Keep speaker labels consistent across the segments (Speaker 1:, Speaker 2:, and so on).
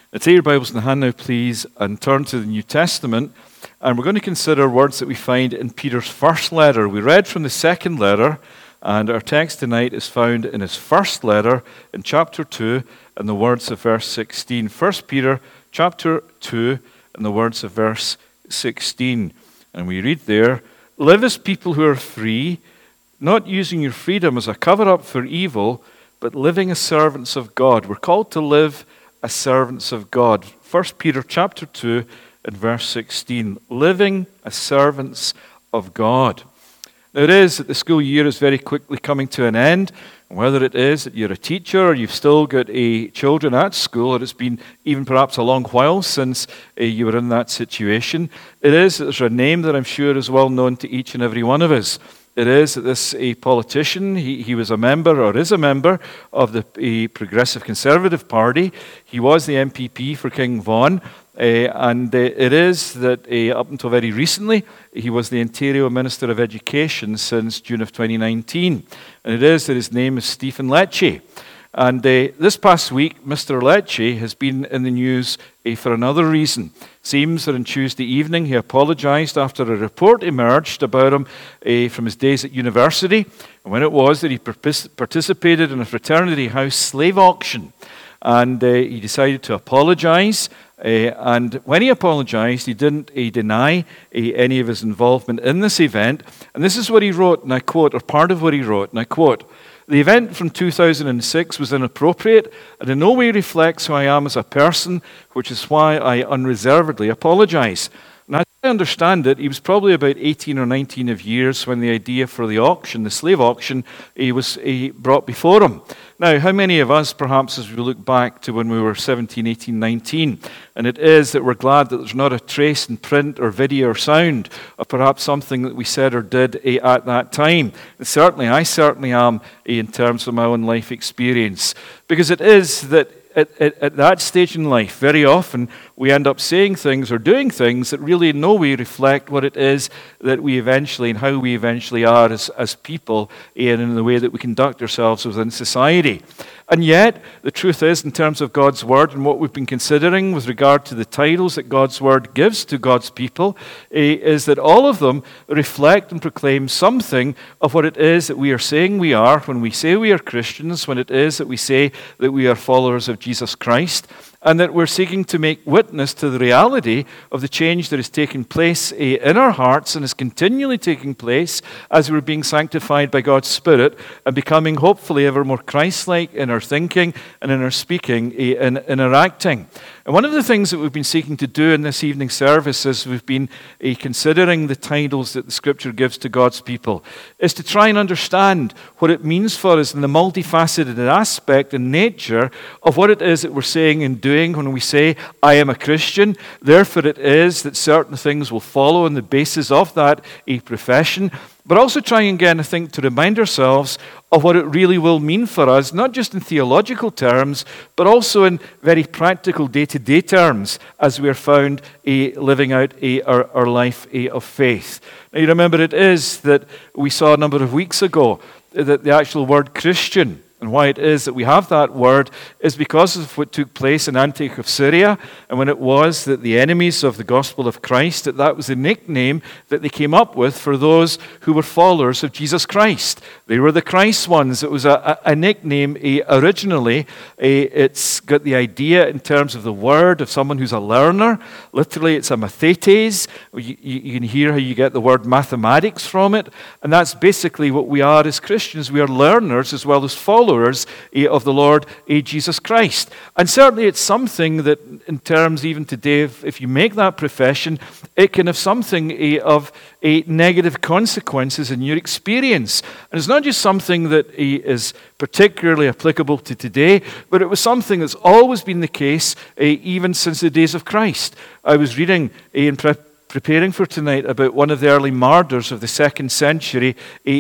Speaker 1: Now, take your Bibles in the hand now, please, and turn to the New Testament. And we're going to consider words that we find in Peter's first letter. We read from the second letter, and our text tonight is found in his first letter in chapter 2, and the words of verse 16. 1 Peter chapter 2, and the words of verse 16. And we read there, "Live as people who are free, not using your freedom as a cover-up for evil, but living as servants of God." We're called to live as servants of God. 1 Peter chapter 2 and verse 16. Living as servants of God. Now it is that the school year is very quickly coming to an end. And whether it is that you're a teacher or you've still got children at school, or it's been even perhaps a long while since you were in that situation, it is that there's a name that I'm sure is well known to each and every one of us. It is that this politician, he was a member or is a member of the Progressive Conservative Party. He was the MPP for King Vaughan. And it is that up until very recently, he was the Ontario Minister of Education since June of 2019. And it is that his name is Stephen Lecce. And this past week, Mr. Lecce has been in the news for another reason. Seems that on Tuesday evening he apologised after a report emerged about him from his days at university, and when it was that he participated in a fraternity house slave auction. And he decided to apologise. And when he apologised, he didn't deny any of his involvement in this event. And this is what he wrote, and I quote, or part of what he wrote, and I quote, "The event from 2006 was inappropriate and in no way reflects who I am as a person, which is why I unreservedly apologise." And as I understand it, he was probably about 18 or 19 of years when the idea for the auction, the slave auction, was brought before him. Now, how many of us, perhaps, as we look back to when we were 17, 18, 19, and it is that we're glad that there's not a trace in print or video or sound of perhaps something that we said or did at that time. And certainly, I certainly am in terms of my own life experience. Because it is that at that stage in life, very often we end up saying things or doing things that really in no way reflect what it is that we eventually and how we eventually are as people and in the way that we conduct ourselves within society. And yet, the truth is, in terms of God's Word and what we've been considering with regard to the titles that God's Word gives to God's people, is that all of them reflect and proclaim something of what it is that we are saying we are when we say we are Christians, when it is that we say that we are followers of Jesus Christ, and that we're seeking to make witness to the reality of the change that is taking place in our hearts and is continually taking place as we're being sanctified by God's Spirit and becoming hopefully ever more Christ-like in our thinking and in our speaking and interacting. And one of the things that we've been seeking to do in this evening service as we've been considering the titles that the Scripture gives to God's people is to try and understand what it means for us in the multifaceted aspect and nature of what it is that we're saying and doing when we say, I am a Christian. Therefore it is that certain things will follow on the basis of that profession. But also trying again, I think, to remind ourselves of what it really will mean for us, not just in theological terms, but also in very practical day-to-day terms as we are found living out our life of faith. Now you remember it is that we saw a number of weeks ago that the actual word Christian, and why it is that we have that word is because of what took place in Antioch of Syria, and when it was that the enemies of the gospel of Christ, that was the nickname that they came up with for those who were followers of Jesus Christ. They were the Christ ones. It was a nickname originally. It's got the idea in terms of the word of someone who's a learner. Literally, it's a mathetes. You can hear how you get the word mathematics from it, and that's basically what we are as Christians. We are learners as well as followers of the Lord Jesus Christ. And certainly it's something that in terms even today, if you make that profession, it can have something of negative consequences in your experience. And it's not just something that is particularly applicable to today, but it was something that's always been the case even since the days of Christ. I was reading in preparing for tonight about one of the early martyrs of the 2nd century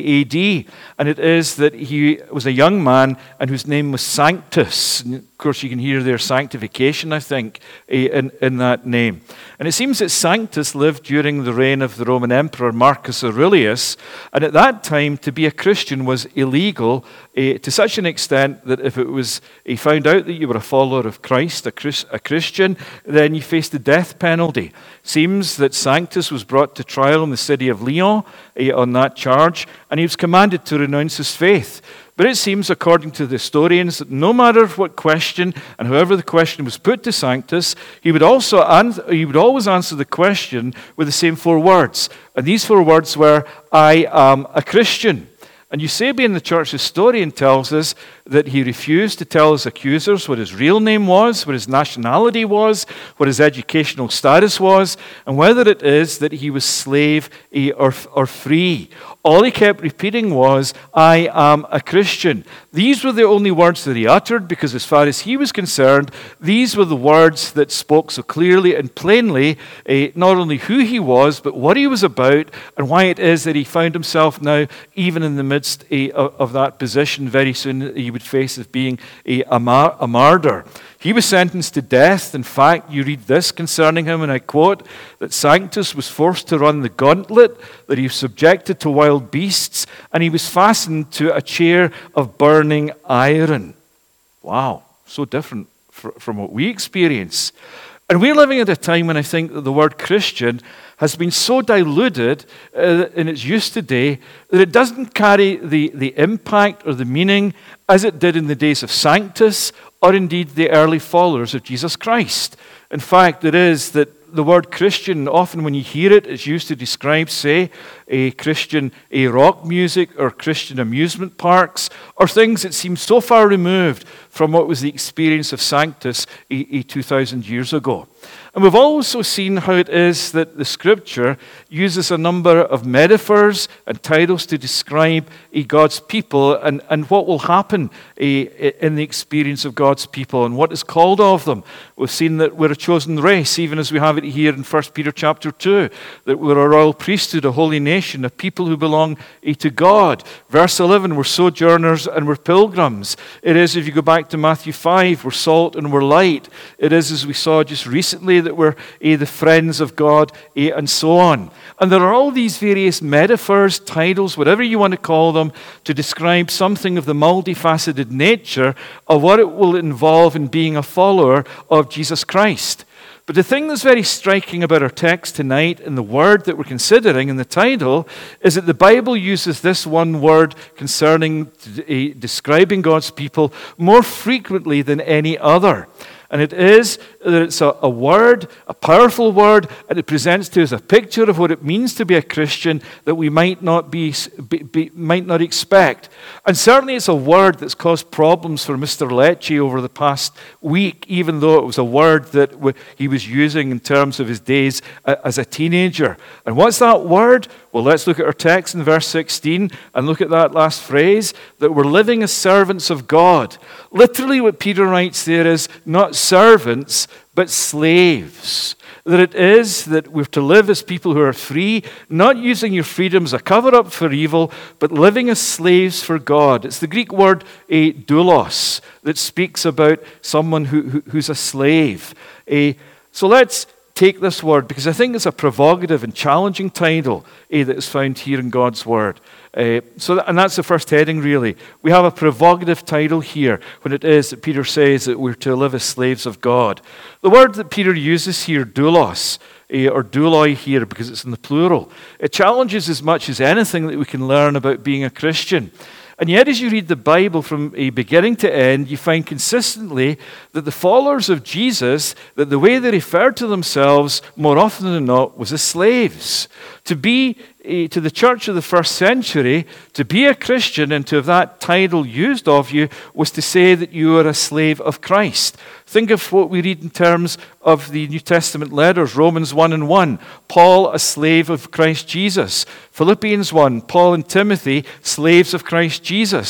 Speaker 1: AD. And it is that he was a young man and whose name was Sanctus. And of course, you can hear their sanctification, I think, in that name. And it seems that Sanctus lived during the reign of the Roman Emperor Marcus Aurelius. And at that time, to be a Christian was illegal to such an extent that if it was found out that you were a follower of Christ, a Christian, then you faced the death penalty. Seems that Sanctus was brought to trial in the city of Lyon on that charge, and he was commanded to renounce his faith. But it seems, according to the historians, that no matter what question, and however the question was put to Sanctus, he would always answer the question with the same 4 words. And these 4 words were, "I am a Christian." And Eusebian, the church historian, tells us that he refused to tell his accusers what his real name was, what his nationality was, what his educational status was, and whether it is that he was slave or free. All he kept repeating was, "I am a Christian." These were the only words that he uttered, because as far as he was concerned, these were the words that spoke so clearly and plainly not only who he was, but what he was about, and why it is that he found himself now, even in the midst of that position, very soon he would face as being a martyr. He was sentenced to death. In fact, you read this concerning him, and I quote, that Sanctus was forced to run the gauntlet, that he was subjected to wild beasts, and he was fastened to a chair of burning iron. Wow, so different from what we experience. And we're living at a time when I think that the word Christian has been so diluted in its use today that it doesn't carry the impact or the meaning as it did in the days of Sanctus, or indeed the early followers of Jesus Christ. In fact, it is that the word Christian, often when you hear it, is used to describe, say, a Christian rock music or Christian amusement parks, or things that seem so far removed from what was the experience of Sanctus 2,000 years ago. And we've also seen how it is that the Scripture uses a number of metaphors and titles to describe God's people and what will happen in the experience of God's people and what is called of them. We've seen that we're a chosen race, even as we have it here in 1 Peter chapter 2, that we're a royal priesthood, a holy nation, a people who belong to God. Verse 11, we're sojourners and we're pilgrims. It is, if you go back to Matthew 5, we're salt and we're light. It is, as we saw just recently, that we're the friends of God, and so on. And there are all these various metaphors, titles, whatever you want to call them, to describe something of the multifaceted nature of what it will involve in being a follower of Jesus Christ. But the thing that's very striking about our text tonight and the word that we're considering in the title is that the Bible uses this one word concerning describing God's people more frequently than any other. And it is that it's a word, a powerful word, and it presents to us a picture of what it means to be a Christian that we might not expect. And certainly it's a word that's caused problems for Mr. Lecce over the past week, even though it was a word that he was using in terms of his days as a teenager. And what's that word? Well, let's look at our text in verse 16 and look at that last phrase, that we're living as servants of God. Literally what Peter writes there is not servants, but slaves. That it is that we're to live as people who are free, not using your freedom as a cover-up for evil, but living as slaves for God. It's the Greek word doulos that speaks about someone who's a slave. So let's take this word, because I think it's a provocative and challenging title that is found here in God's word. And that's the first heading, really. We have a provocative title here when it is that Peter says that we're to live as slaves of God. The word that Peter uses here, doulos, or douloi here, because it's in the plural, it challenges as much as anything that we can learn about being a Christian. And yet, as you read the Bible from a beginning to end, you find consistently that the followers of Jesus, that the way they referred to themselves more often than not was as slaves. To be to the church of the first century, to be a Christian and to have that title used of you was to say that you are a slave of Christ. Think of what we read in terms of the New Testament letters, Romans 1:1, Paul, a slave of Christ Jesus. Philippians 1, Paul and Timothy, slaves of Christ Jesus.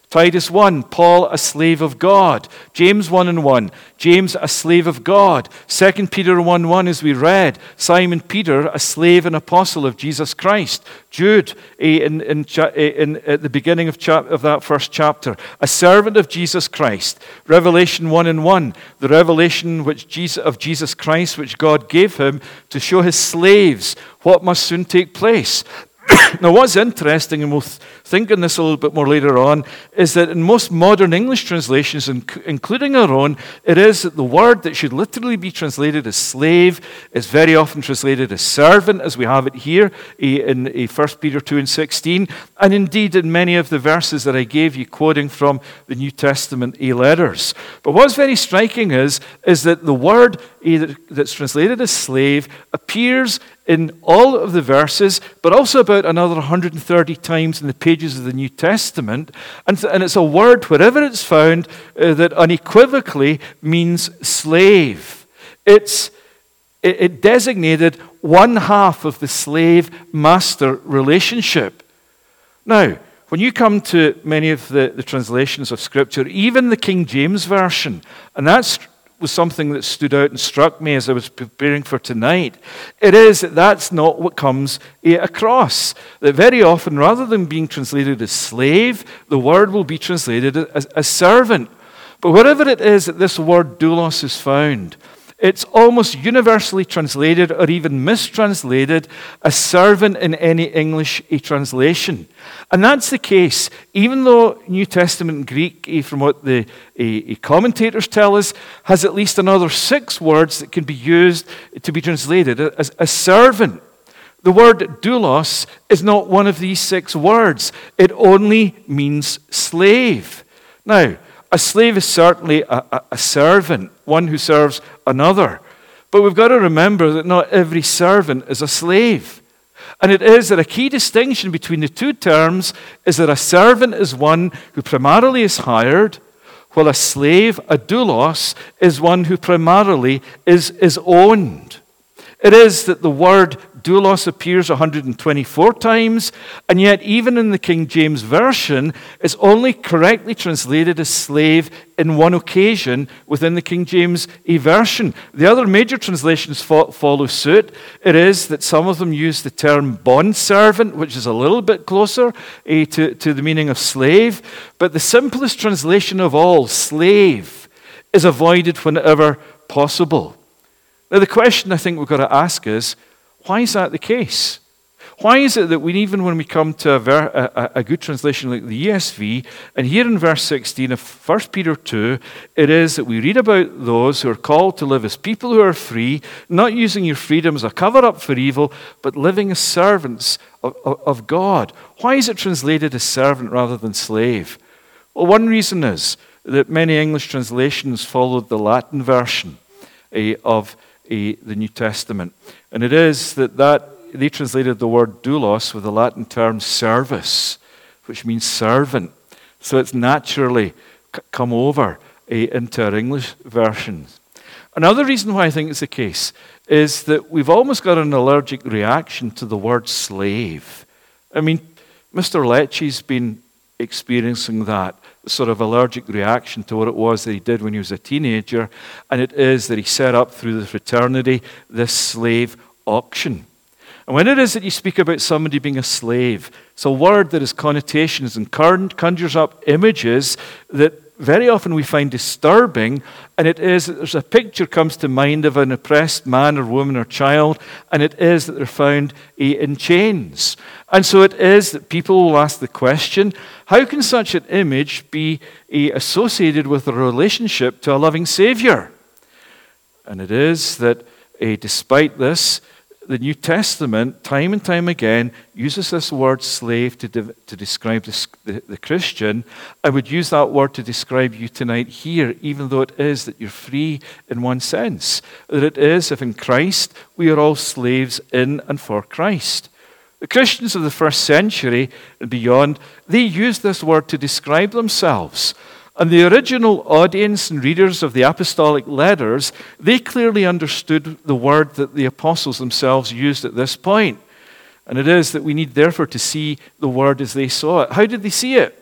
Speaker 1: Titus 1, Paul, a slave of God. James 1:1, James, a slave of God. 2 Peter 1:1, as we read, Simon Peter, a slave and apostle of Jesus Christ. Jude, at the beginning of that first chapter, a servant of Jesus Christ. Revelation 1:1, the revelation of Jesus Christ, which God gave him to show his slaves what must soon take place. Now, what's interesting, and we'll think on this a little bit more later on, is that in most modern English translations, including our own, it is that the word that should literally be translated as slave is very often translated as servant, as we have it here in 1 Peter 2:16, and indeed in many of the verses that I gave you, quoting from the New Testament letters. But what's very striking is that the word that's translated as slave appears in all of the verses, but also about another 130 times in the pages of the New Testament. And it's a word, wherever it's found, that unequivocally means slave. It designated one half of the slave-master relationship. Now, when you come to many of the translations of Scripture, even the King James Version, and that's was something that stood out and struck me as I was preparing for tonight, it is that that's not what comes across. That very often, rather than being translated as slave, the word will be translated as servant. But wherever it is that this word doulos is found, it's almost universally translated or even mistranslated as servant in any English translation. And that's the case, even though New Testament Greek, from what the commentators tell us, has at least another 6 words that can be used to be translated as servant. The word doulos is not one of these 6 words. It only means slave. Now, a slave is certainly a servant, one who serves another. But we've got to remember that not every servant is a slave. And it is that a key distinction between the two terms is that a servant is one who primarily is hired, while a slave, a doulos, is one who primarily is owned. It is that the word doulos appears 124 times, and yet even in the King James Version, it's only correctly translated as slave in one occasion within the King James Version. The other major translations follow suit. It is that some of them use the term bondservant, which is a little bit closer to the meaning of slave, but the simplest translation of all, slave, is avoided whenever possible. Now, the question I think we've got to ask is, why is that the case? Why is it that even when we come to a good translation like the ESV, and here in verse 16 of 1 Peter 2, it is that we read about those who are called to live as people who are free, not using your freedom as a cover-up for evil, but living as servants of God. Why is it translated as servant rather than slave? Well, one reason is that many English translations followed the Latin version of the New Testament. And it is that they translated the word doulos with the Latin term servus, which means servant. So it's naturally come over into our English versions. Another reason why I think it's the case is that we've almost got an allergic reaction to the word slave. I mean, Mr. Lecce's been experiencing that sort of allergic reaction to what it was that he did when he was a teenager, and it is that he set up through the fraternity this slave auction. And when it is that you speak about somebody being a slave, it's a word that has connotations and conjures up images that very often we find disturbing, and it is that there's a picture comes to mind of an oppressed man or woman or child, and it is that they're found in chains. And so it is that people will ask the question, how can such an image be associated with a relationship to a loving Savior? And it is that despite this, the New Testament, time and time again, uses this word slave to describe the Christian. I would use that word to describe you tonight here, even though it is that you're free in one sense. That it is, if in Christ, we are all slaves in and for Christ. The Christians of the first century and beyond, they used this word to describe themselves. And the original audience and readers of the apostolic letters, they clearly understood the word that the apostles themselves used at this point. And it is that we need therefore to see the word as they saw it. How did they see it?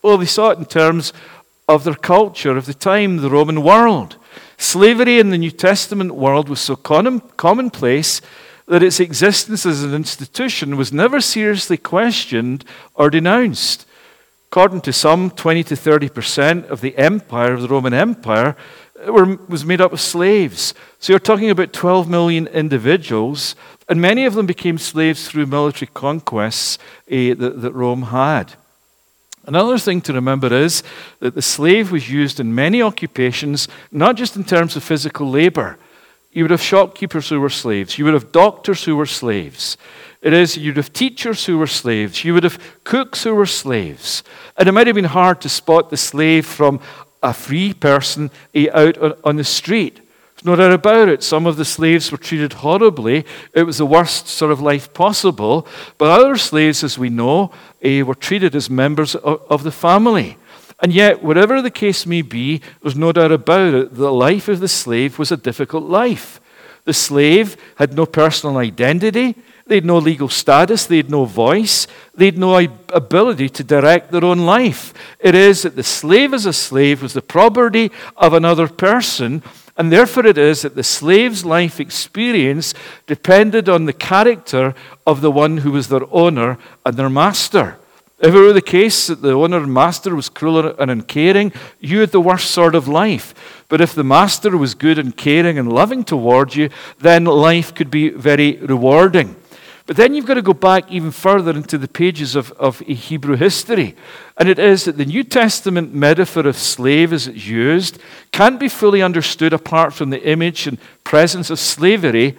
Speaker 1: Well, they saw it in terms of their culture of the time, the Roman world. Slavery in the New Testament world was so commonplace that its existence as an institution was never seriously questioned or denounced. According to some, 20 to 30% of the empire, of the Roman Empire, was made up of slaves. So you're talking about 12 million individuals, and many of them became slaves through military conquests that Rome had. Another thing to remember is that the slave was used in many occupations, not just in terms of physical labor. You would have shopkeepers who were slaves. You would have doctors who were slaves. You'd have teachers who were slaves. You would have cooks who were slaves. And it might have been hard to spot the slave from a free person out on the street. There's no doubt about it. Some of the slaves were treated horribly. It was the worst sort of life possible. But other slaves, as we know, were treated as members of the family. And yet, whatever the case may be, there's no doubt about it, the life of the slave was a difficult life. The slave had no personal identity. They had no legal status. They had no voice. They had no ability to direct their own life. It is that the slave as a slave was the property of another person, and therefore it is that the slave's life experience depended on the character of the one who was their owner and their master. If it were the case that the owner and master was cruel and uncaring, you had the worst sort of life. But if the master was good and caring and loving toward you, then life could be very rewarding. But then you've got to go back even further into the pages of Hebrew history. And it is that the New Testament metaphor of slave as it's used can't be fully understood apart from the image and presence of slavery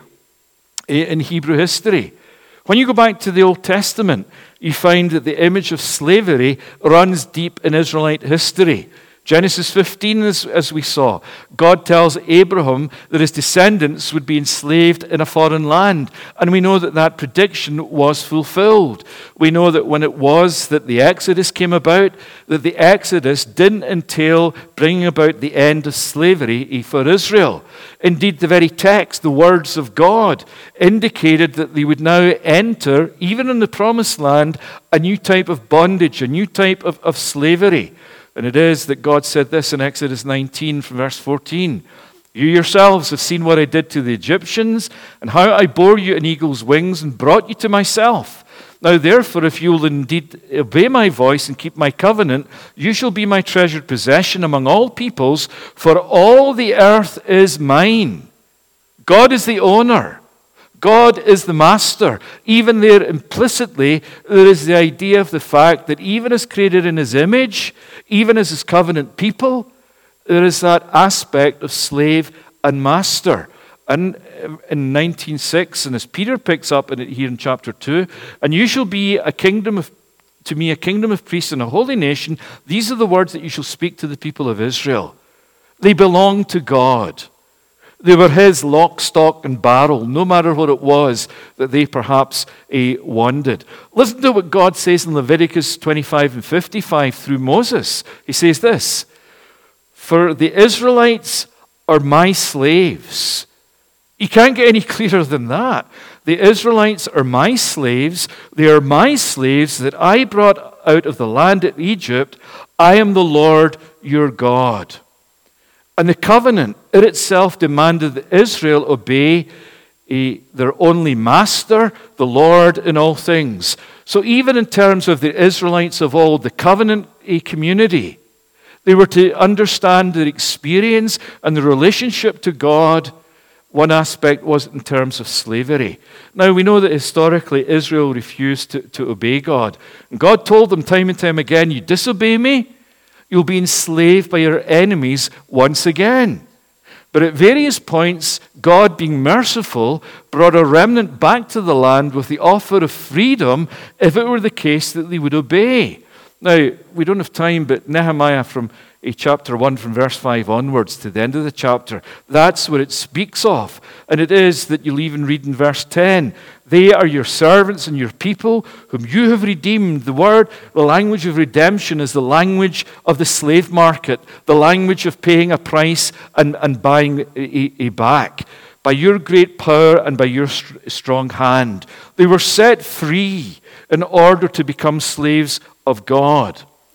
Speaker 1: in Hebrew history. When you go back to the Old Testament, you find that the image of slavery runs deep in Israelite history. Genesis 15, as we saw, God tells Abraham that his descendants would be enslaved in a foreign land. And we know that that prediction was fulfilled. We know that when it was that the Exodus came about, that the Exodus didn't entail bringing about the end of slavery for Israel. Indeed, the very text, the words of God, indicated that they would now enter, even in the Promised Land, a new type of bondage, a new type of slavery. And it is that God said this in Exodus 19 from verse 14. You yourselves have seen what I did to the Egyptians and how I bore you in eagle's wings and brought you to myself. Now therefore, if you will indeed obey my voice and keep my covenant, you shall be my treasured possession among all peoples, for all the earth is mine. God is the owner. God is the master. Even there implicitly, there is the idea of the fact that even as created in his image, even as his covenant people, there is that aspect of slave and master. And in 19:6, and as Peter picks up in it here in chapter 2, and you shall be to me a kingdom of priests and a holy nation. These are the words that you shall speak to the people of Israel. They belong to God. They were his lock, stock, and barrel, no matter what it was that they perhaps wanted. Listen to what God says in Leviticus 25 and 55 through Moses. He says this, for the Israelites are my slaves. You can't get any clearer than that. The Israelites are my slaves. They are my slaves that I brought out of the land of Egypt. I am the Lord your God. And the covenant in itself demanded that Israel obey their only master, the Lord in all things. So even in terms of the Israelites of old, the covenant community, they were to understand their experience and the relationship to God. One aspect was in terms of slavery. Now we know that historically Israel refused to obey God. And God told them time and time again, you disobey me, you'll be enslaved by your enemies once again. But at various points, God, being merciful, brought a remnant back to the land with the offer of freedom if it were the case that they would obey. Now, we don't have time, but Nehemiah from chapter 1 from verse 5 onwards to the end of the chapter, that's what it speaks of. And it is that you'll even read in verse 10, they are your servants and your people whom you have redeemed. The language of redemption is the language of the slave market, the language of paying a price and buying a back. By your great power and by your strong hand. They were set free in order to become slaves of God.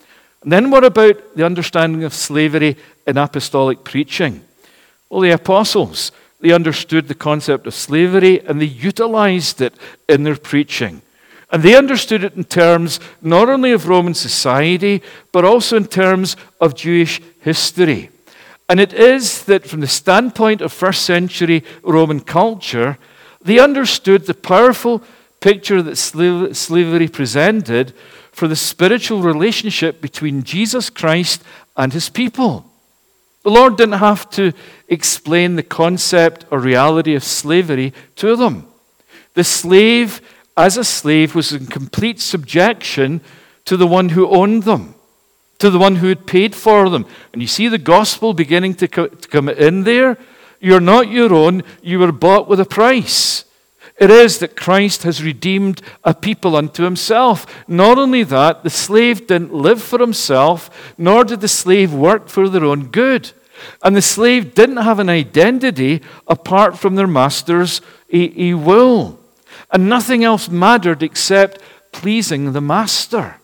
Speaker 1: And then what about the understanding of slavery in apostolic preaching? Well, the apostles, they understood the concept of slavery and they utilized it in their preaching. And they understood it in terms not only of Roman society, but also in terms of Jewish history. And it is that from the standpoint of first century Roman culture, they understood the powerful picture that slavery presented for the spiritual relationship between Jesus Christ and his people. The Lord didn't have to explain the concept or reality of slavery to them. The slave, as a slave, was in complete subjection to the one who owned them, to the one who had paid for them. And you see the gospel beginning to come in there. You're not your own, you were bought with a price. It is that Christ has redeemed a people unto himself. Not only that, the slave didn't live for himself, nor did the slave work for their own good. And the slave didn't have an identity apart from their master's will. And nothing else mattered except pleasing the master.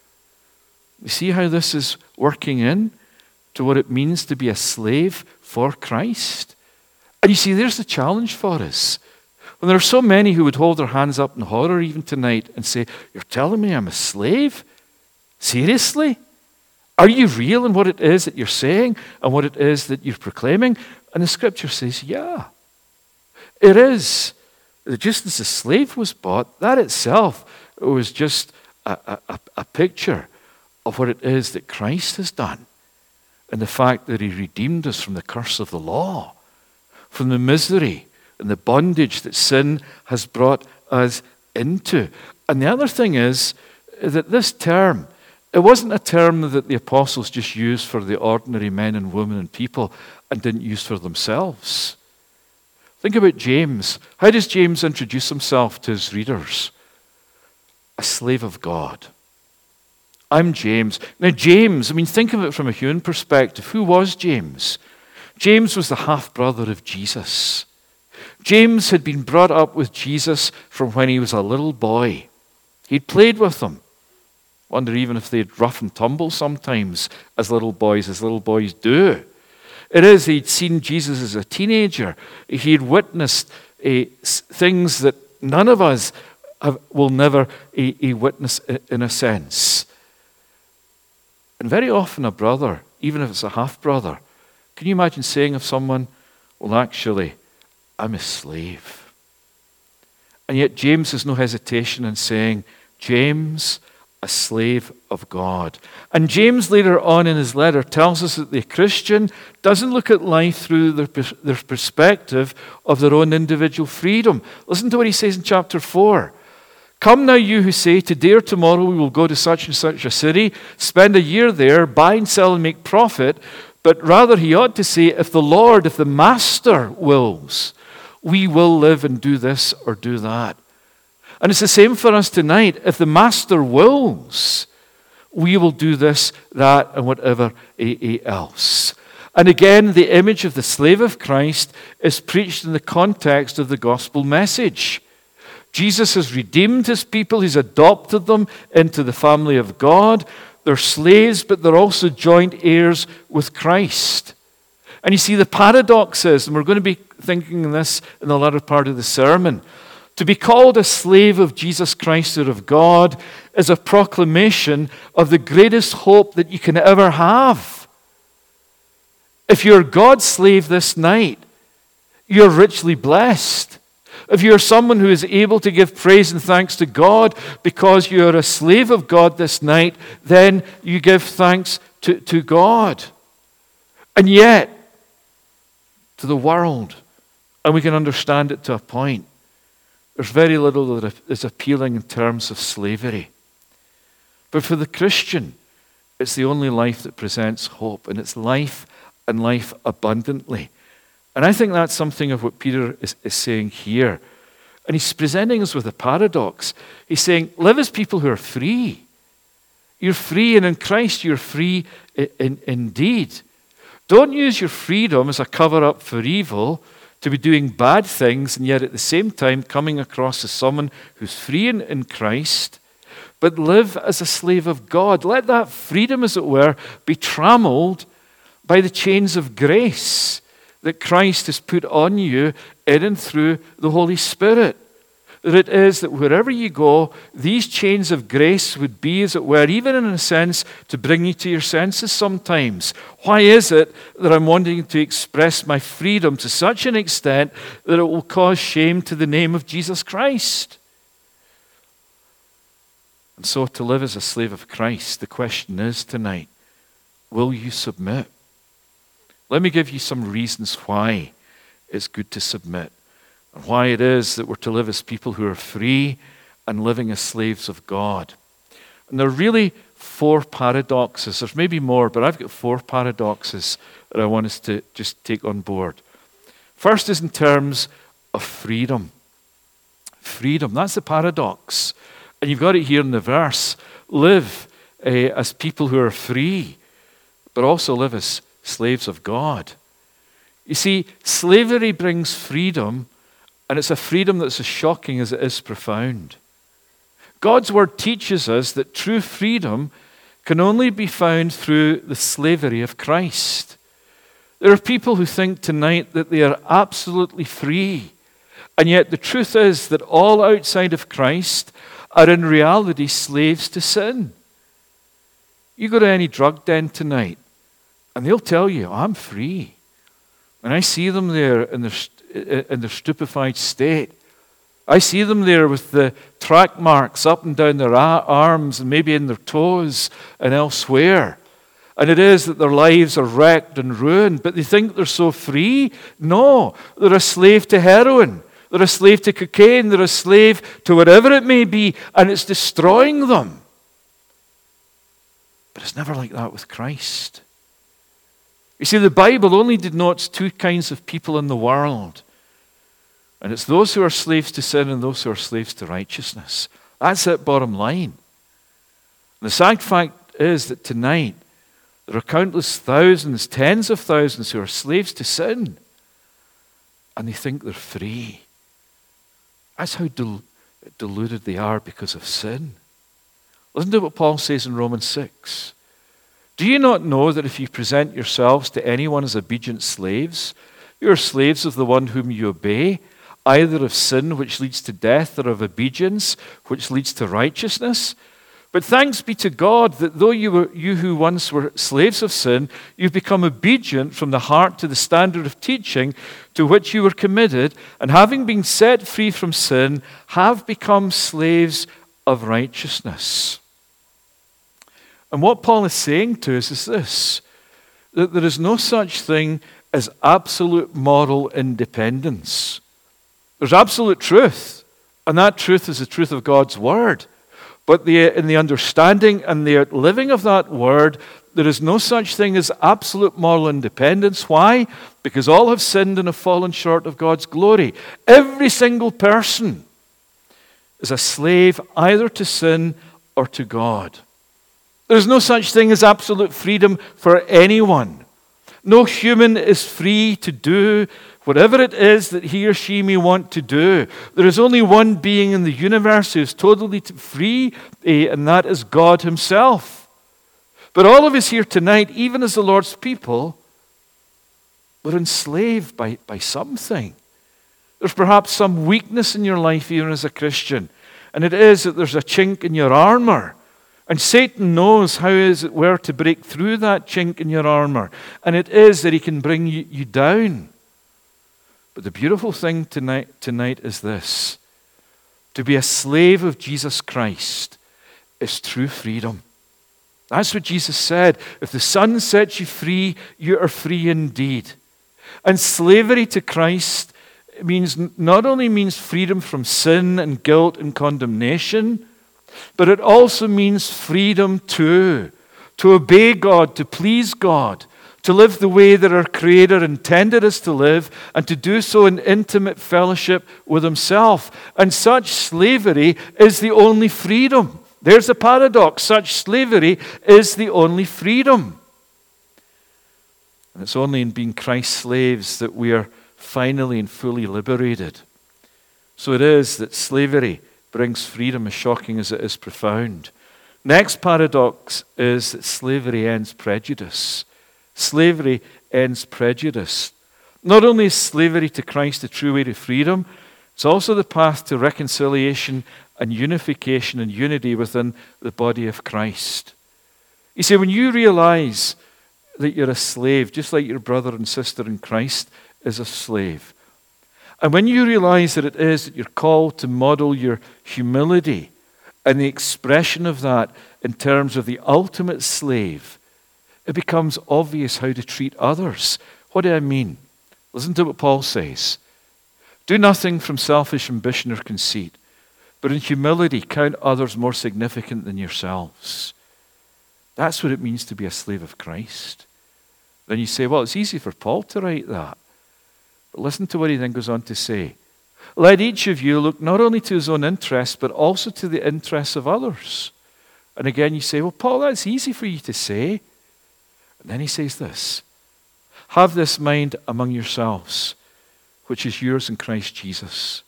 Speaker 1: You see how this is working in to what it means to be a slave for Christ? And you see, there's the challenge for us. When there are so many who would hold their hands up in horror even tonight and say, "You're telling me I'm a slave? Seriously? Are you real in what it is that you're saying and what it is that you're proclaiming?" And the scripture says, yeah, it is. Just as the slave was bought, that itself was just a picture of what it is that Christ has done and the fact that he redeemed us from the curse of the law, from the misery and the bondage that sin has brought us into. And the other thing is that this term, it wasn't a term that the apostles just used for the ordinary men and women and people and didn't use for themselves. Think about James. How does James introduce himself to his readers? A slave of God. I'm James. Now James, think of it from a human perspective. Who was James? James was the half-brother of Jesus. James had been brought up with Jesus from when he was a little boy. He'd played with him. Wonder even if they'd rough and tumble sometimes as little boys do. It is, he'd seen Jesus as a teenager. He'd witnessed things that none of us will never witness in a sense. And very often a brother, even if it's a half-brother, can you imagine saying of someone, "Well, actually, I'm a slave." And yet James has no hesitation in saying, James, a slave of God. And James later on in his letter tells us that the Christian doesn't look at life through their perspective of their own individual freedom. Listen to what he says in chapter 4. "Come now, you who say, today or tomorrow we will go to such and such a city, spend a year there, buy and sell and make profit. But rather he ought to say, if the master wills, we will live and do this or do that." And it's the same for us tonight. If the master wills, we will do this, that, and whatever else. And again, the image of the slave of Christ is preached in the context of the gospel message. Jesus has redeemed his people. He's adopted them into the family of God. They're slaves, but they're also joint heirs with Christ. And you see, the paradox is, and we're going to be thinking this in the latter part of the sermon, to be called a slave of Jesus Christ or of God is a proclamation of the greatest hope that you can ever have. If you're God's slave this night, you're richly blessed. If you're someone who is able to give praise and thanks to God because you're a slave of God this night, then you give thanks to God. And yet, to the world, and we can understand it to a point, there's very little that is appealing in terms of slavery. But for the Christian, it's the only life that presents hope, and it's life and life abundantly. And I think that's something of what Peter is saying here. And he's presenting us with a paradox. He's saying, live as people who are free. You're free, and in Christ you're free indeed. Don't use your freedom as a cover-up for evil, to be doing bad things, and yet at the same time coming across as someone who's free in Christ. but live as a slave of God. Let that freedom, as it were, be trammeled by the chains of grace that Christ has put on you in and through the Holy Spirit. That it is that wherever you go, these chains of grace would be, as it were, even in a sense, to bring you to your senses sometimes. Why is it that I'm wanting to express my freedom to such an extent that it will cause shame to the name of Jesus Christ? And so to live as a slave of Christ, the question is tonight, will you submit? Let me give you some reasons why it's good to submit, and why it is that we're to live as people who are free and living as slaves of God. And there are really 4 paradoxes. There's maybe more, but I've got 4 paradoxes that I want us to just take on board. First is in terms of freedom. Freedom, that's the paradox. And you've got it here in the verse. Live as people who are free, but also live as slaves of God. You see, slavery brings freedom, and it's a freedom that's as shocking as it is profound. God's word teaches us that true freedom can only be found through the slavery of Christ. There are people who think tonight that they are absolutely free, and yet the truth is that all outside of Christ are in reality slaves to sin. You go to any drug den tonight, and they'll tell you, I'm free. And I see them there in their stupefied state. I see them there with the track marks up and down their arms and maybe in their toes and elsewhere. And it is that their lives are wrecked and ruined, but they think they're so free. No, they're a slave to heroin. They're a slave to cocaine. They're a slave to whatever it may be, and it's destroying them. But it's never like that with Christ. You see, the Bible only denotes 2 kinds of people in the world. And it's those who are slaves to sin and those who are slaves to righteousness. That's it, bottom line. And the sad fact is that tonight, there are countless thousands, tens of thousands who are slaves to sin. And they think they're free. That's how deluded they are because of sin. Listen to what Paul says in Romans 6. Do you not know that if you present yourselves to anyone as obedient slaves, you are slaves of the one whom you obey, either of sin, which leads to death, or of obedience, which leads to righteousness? But thanks be to God that though you who once were slaves of sin, you've become obedient from the heart to the standard of teaching to which you were committed, and having been set free from sin, have become slaves of righteousness. And what Paul is saying to us is this, that there is no such thing as absolute moral independence. There's absolute truth, and that truth is the truth of God's word. But in the understanding and the living of that word, there is no such thing as absolute moral independence. Why? Because all have sinned and have fallen short of God's glory. Every single person is a slave either to sin or to God. There's no such thing as absolute freedom for anyone. No human is free to do whatever it is that he or she may want to do. There is only one being in the universe who is totally free, and that is God himself. But all of us here tonight, even as the Lord's people, we're enslaved by something. There's perhaps some weakness in your life even as a Christian, and it is that there's a chink in your armor. And Satan knows how, as it were, to break through that chink in your armor. And it is that he can bring you down. But the beautiful thing tonight is this. To be a slave of Jesus Christ is true freedom. That's what Jesus said. If the Son sets you free, you are free indeed. And slavery to Christ not only means freedom from sin and guilt and condemnation, but it also means freedom to obey God, to please God, to live the way that our Creator intended us to live, and to do so in intimate fellowship with himself. And such slavery is the only freedom. There's a paradox. Such slavery is the only freedom. And it's only in being Christ's slaves that we are finally and fully liberated. So it is that slavery brings freedom, as shocking as it is profound. Next paradox is that slavery ends prejudice. Slavery ends prejudice. Not only is slavery to Christ the true way to freedom, it's also the path to reconciliation and unification and unity within the body of Christ. You see, when you realize that you're a slave, just like your brother and sister in Christ is a slave, and when you realize that it is that you're called to model your humility and the expression of that in terms of the ultimate slave, it becomes obvious how to treat others. What do I mean? Listen to what Paul says. Do nothing from selfish ambition or conceit, but in humility count others more significant than yourselves. That's what it means to be a slave of Christ. Then you say, well, it's easy for Paul to write that. But listen to what he then goes on to say. Let each of you look not only to his own interests, but also to the interests of others. And again you say, well, Paul, that's easy for you to say. And then he says this. Have this mind among yourselves, which is yours in Christ Jesus,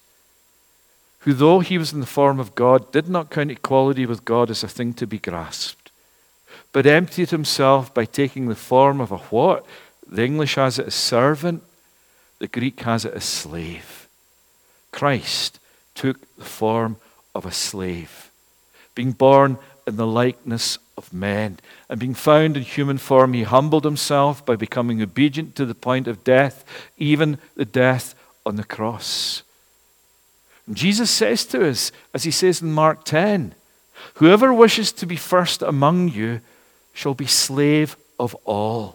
Speaker 1: who though he was in the form of God, did not count equality with God as a thing to be grasped, but emptied himself by taking the form of a what? The English has it as servant, the Greek has it as slave. Christ took the form of a slave, being born in the likeness of men, and being found in human form, he humbled himself by becoming obedient to the point of death, even the death on the cross. And Jesus says to us, as he says in Mark 10, whoever wishes to be first among you shall be slave of all.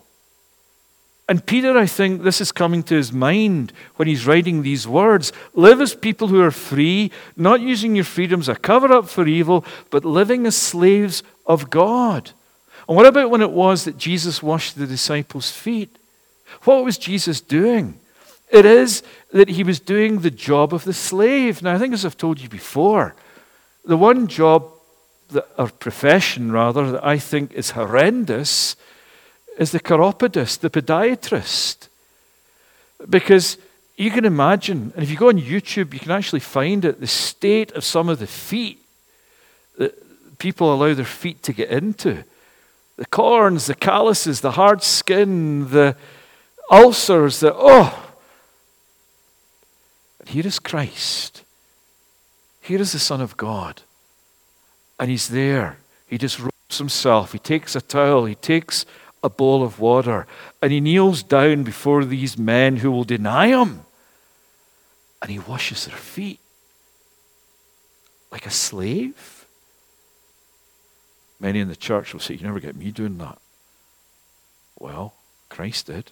Speaker 1: And Peter, I think this is coming to his mind when he's writing these words. Live as people who are free, not using your freedom as a cover-up for evil, but living as slaves of God. And what about when it was that Jesus washed the disciples' feet? What was Jesus doing? It is that he was doing the job of the slave. Now, I think as I've told you before, the one job, or profession rather, that I think is horrendous is the chiropodist, the podiatrist. Because you can imagine, and if you go on YouTube, you can actually find it, the state of some of the feet that people allow their feet to get into. The corns, the calluses, the hard skin, the ulcers, And here is Christ. Here is the Son of God. And he's there. He disrobes himself. He takes a towel. He takes a bowl of water, and he kneels down before these men who will deny him, and he washes their feet like a slave. Many in the church will say, you never get me doing that. Well, Christ did.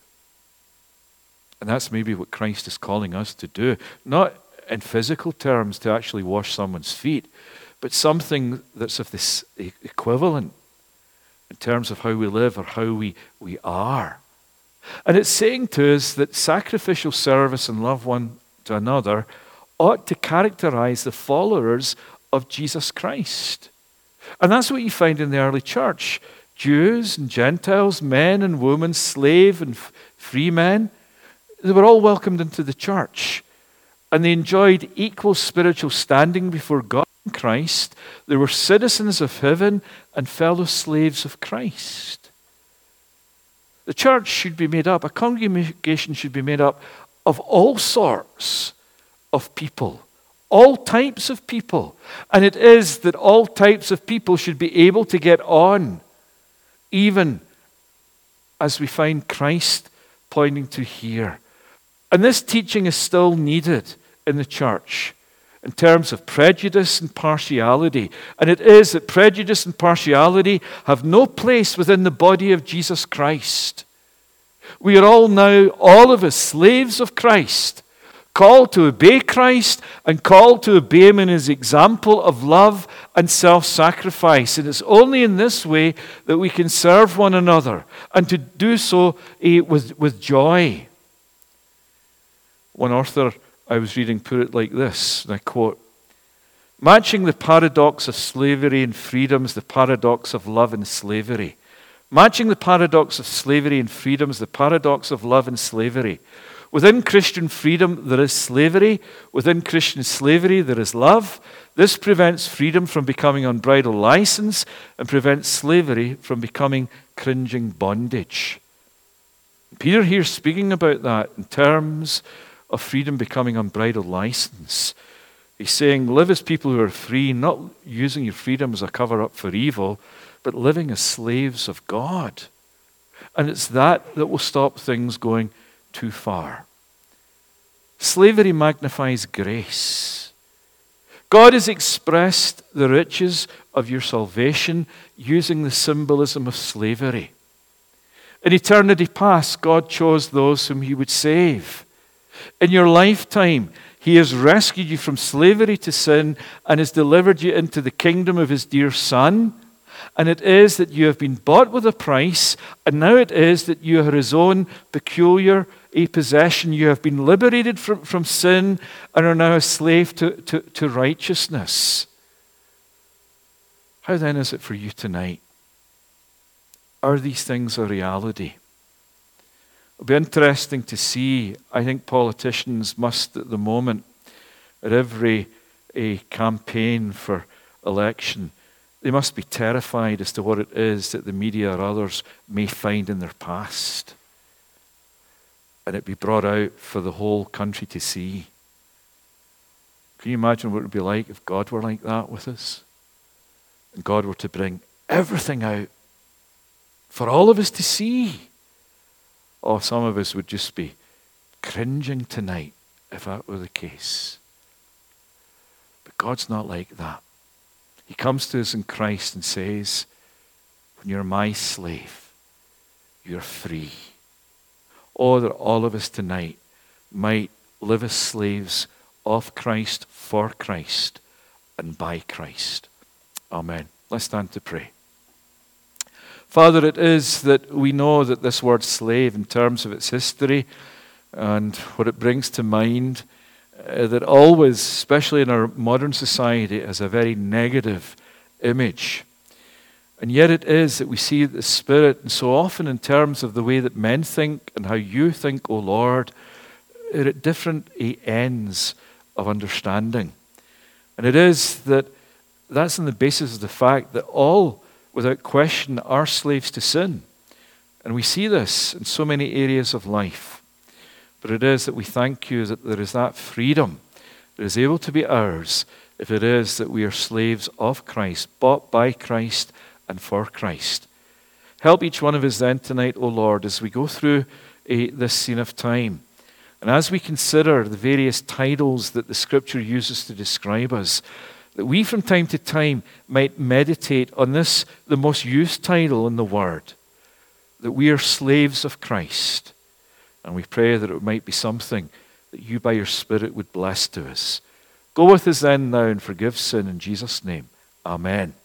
Speaker 1: And that's maybe what Christ is calling us to do, not in physical terms to actually wash someone's feet, but something that's of this equivalent in terms of how we live or how we are. And it's saying to us that sacrificial service and love one to another ought to characterize the followers of Jesus Christ. And that's what you find in the early church. Jews and Gentiles, men and women, slave and free men, they were all welcomed into the church. And they enjoyed equal spiritual standing before God in Christ. They were citizens of heaven and fellow slaves of Christ. The church should be made up, a congregation should be made up of all sorts of people, all types of people. And it is that all types of people should be able to get on, even as we find Christ pointing to here. And this teaching is still needed in the church in terms of prejudice and partiality. And it is that prejudice and partiality have no place within the body of Jesus Christ. We are all now, all of us, slaves of Christ, called to obey Christ and called to obey him in his example of love and self-sacrifice. And it's only in this way that we can serve one another and to do so with joy. One author I was reading put it like this, and I quote, matching the paradox of slavery and freedom is the paradox of love and slavery. Matching the paradox of slavery and freedom is the paradox of love and slavery. Within Christian freedom, there is slavery. Within Christian slavery, there is love. This prevents freedom from becoming unbridled license and prevents slavery from becoming cringing bondage. Peter here is speaking about that in terms of freedom becoming unbridled license. He's saying, live as people who are free, not using your freedom as a cover-up for evil, but living as slaves of God. And it's that will stop things going too far. Slavery magnifies grace. God has expressed the riches of your salvation using the symbolism of slavery. In eternity past, God chose those whom he would save. In your lifetime, he has rescued you from slavery to sin and has delivered you into the kingdom of his dear Son. And it is that you have been bought with a price, and now it is that you are his own peculiar possession. You have been liberated from sin and are now a slave to righteousness. How then is it for you tonight? Are these things a reality? It'll be interesting to see. I think politicians must at the moment, at every campaign for election, they must be terrified as to what it is that the media or others may find in their past. And it be brought out for the whole country to see. Can you imagine what it would be like if God were like that with us? And God were to bring everything out for all of us to see. Oh, some of us would just be cringing tonight if that were the case. But God's not like that. He comes to us in Christ and says, when you're my slave, you're free. Oh, that all of us tonight might live as slaves of Christ, for Christ, and by Christ. Amen. Let's stand to pray. Father, it is that we know that this word slave, in terms of its history and what it brings to mind, that always, especially in our modern society, has a very negative image. And yet it is that we see the Spirit, and so often in terms of the way that men think and how you think, O Lord, are at different ends of understanding. And it is that that's on the basis of the fact that all, without question, are slaves to sin. And we see this in so many areas of life. But it is that we thank you that there is that freedom that is able to be ours if it is that we are slaves of Christ, bought by Christ and for Christ. Help each one of us then tonight, O Lord, as we go through this scene of time. And as we consider the various titles that the Scripture uses to describe us, that we from time to time might meditate on this, the most used title in the Word, that we are slaves of Christ. And we pray that it might be something that you by your Spirit would bless to us. Go with us then now and forgive sin in Jesus' name. Amen.